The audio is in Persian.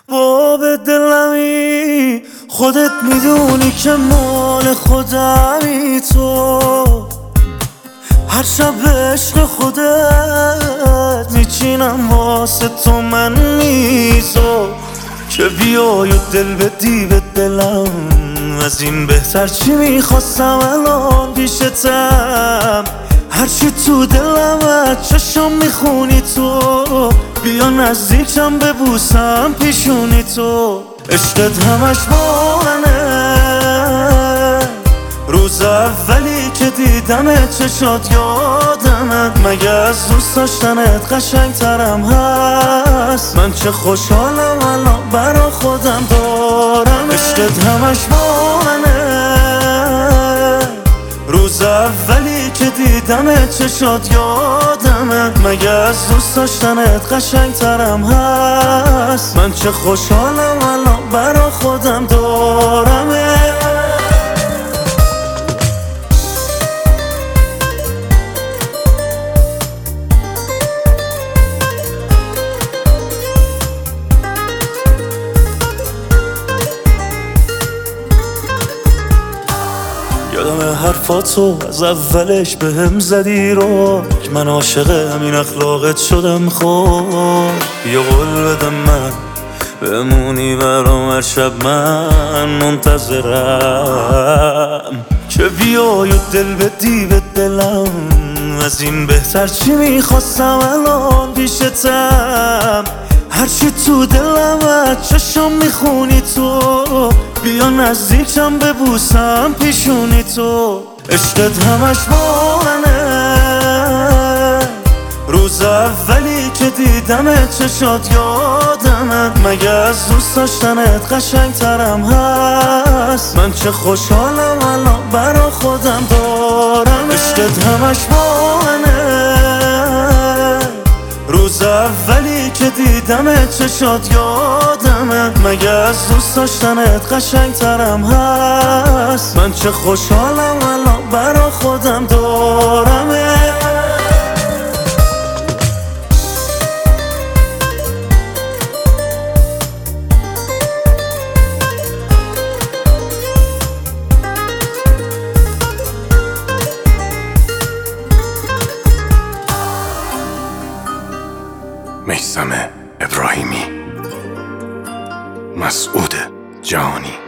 باب دلمی خودت میدونی که مال خودمی تو. هر شب عشق خودت میچینم واسه تو من میزو که بیای و دل بدی به دلم. از این بهتر چی میخواستم الان پیشتم. هرچی تو دلم از چشم میخونی تو. بیا نزدیکم ببوسم پیشونی تو. عشقت همش با منه. روز اولی که دیدم چشات یادمه. مگه از دوست داشتنت قشنگترم هست؟ من چه خوشحالم الان برا خودم دارم. عشقت همش با منه. روز اولی که دیدم چشات یادمه. مگه از دوست داشتنت قشنگترم هست؟ من چه خوشحالم الان برا خودم دارم. یادم حرفاتو از اولش بهم زدی رو که من عاشق همین اخلاقت شدم. خب بیا قول بدم من بمونی برام هر شب. من منتظرم که بیای و دل بدی به دلم. از این بهتر چی میخواستم الان پیشتم. هرچی تو دلم از چشم میخونی تو. بیا نزدیکم ببوسم پیشونی تو. عشقت همش با منه. روز اولی که دیدم چشات یادمه. مگه از دوست داشتنت قشنگترم هست؟ من چه خوشحالم الان برا خودم دارم. عشقت همش با منه. روز اولی که دیدم چشات یادمه. مگه از دوست داشتنت قشنگترم هست؟ من چه خوشحالم الان برا خودم دارم. میثم ابراهیمی، مسعود جهانی.